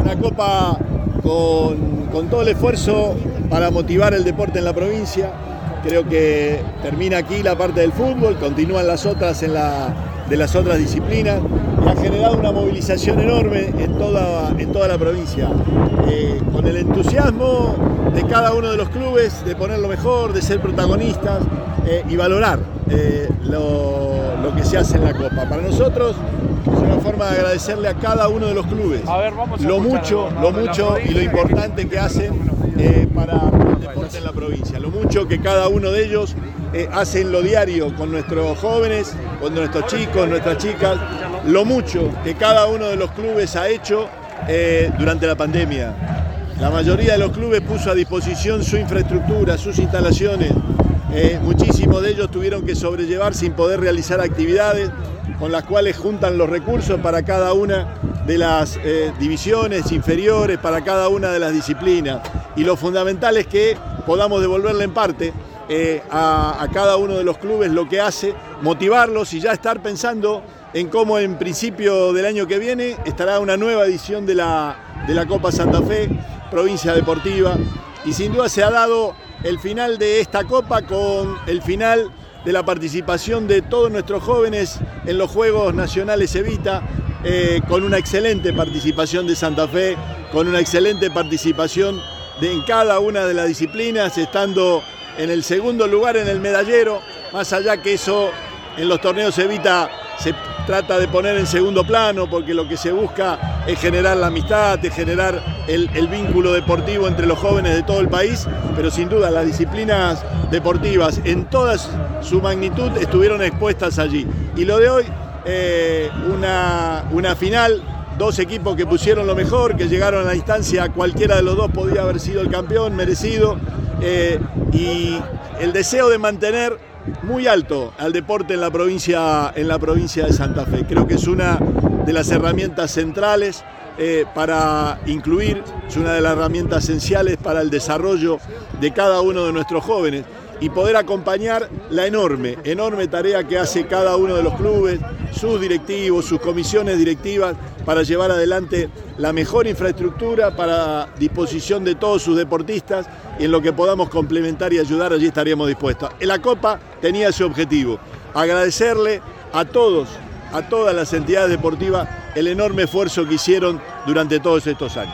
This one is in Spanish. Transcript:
Una copa con todo el esfuerzo para motivar el deporte en la provincia. Creo que termina aquí la parte del fútbol, continúan las otras de las otras disciplinas y ha generado una movilización enorme en toda la provincia. Con el entusiasmo de cada uno de los clubes de poner lo mejor, de ser protagonistas y valorar lo que se hace en la Copa. Para nosotros es una forma de agradecerle a cada uno de los clubes lo mucho y lo importante que hacen para el deporte en la provincia, lo mucho que cada uno de ellos hacen lo diario con nuestros jóvenes, con nuestros chicos, nuestras chicas, lo mucho que cada uno de los clubes ha hecho durante la pandemia. La mayoría de los clubes puso a disposición su infraestructura, sus instalaciones. Muchísimos de ellos tuvieron que sobrellevar sin poder realizar actividades con las cuales juntan los recursos para cada una de las divisiones inferiores, para cada una de las disciplinas. Y lo fundamental es que podamos devolverle en parte a cada uno de los clubes lo que hace, motivarlos y ya estar pensando en cómo en principio del año que viene estará una nueva edición de la Copa Santa Fe, provincia deportiva. Y sin duda se ha dado el final de esta Copa con el final de la participación de todos nuestros jóvenes en los Juegos Nacionales Evita, con una excelente participación de Santa Fe, con una excelente participación en cada una de las disciplinas, estando en el segundo lugar en el medallero, más allá que eso en los torneos Evita se trata de poner en segundo plano, porque lo que se busca es generar la amistad, es generar el vínculo deportivo entre los jóvenes de todo el país, pero sin duda las disciplinas deportivas en toda su magnitud estuvieron expuestas allí. Y lo de hoy, una final, dos equipos que pusieron lo mejor, que llegaron a la instancia, cualquiera de los dos podía haber sido el campeón merecido, y el deseo de mantener muy alto al deporte en la provincia de Santa Fe. Creo que es una de las herramientas centrales para incluir, es una de las herramientas esenciales para el desarrollo de cada uno de nuestros jóvenes y poder acompañar la enorme tarea que hace cada uno de los clubes, sus directivos, sus comisiones directivas, para llevar adelante la mejor infraestructura para disposición de todos sus deportistas, y en lo que podamos complementar y ayudar, allí estaríamos dispuestos. La Copa tenía ese objetivo, agradecerle a todas las entidades deportivas el enorme esfuerzo que hicieron durante todos estos años.